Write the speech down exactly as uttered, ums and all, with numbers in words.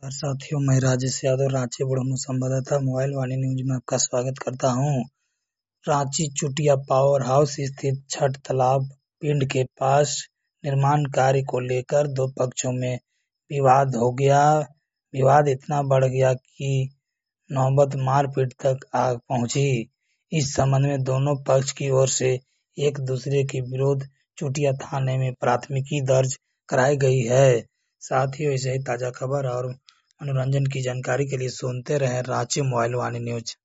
और साथियों, मैं राजेश यादव, रांची बुढ़मू संवाददाता मोबाइल वाणी न्यूज में आपका स्वागत करता हूं। रांची चुटिया पावर हाउस स्थित छठ तालाब पिंड के पास निर्माण कार्य को लेकर दो पक्षों में विवाद हो गया। विवाद इतना बढ़ गया कि नौबत मारपीट तक आ पहुंची। इस संबंध में दोनों पक्ष की ओर से एक दूसरे के विरोध चुटिया थाने में प्राथमिकी दर्ज कराई गई है। साथियों, ऐसे ही ताजा खबर और मनोरंजन की जानकारी के लिए सुनते रहें रांची मोबाइल वाणी न्यूज।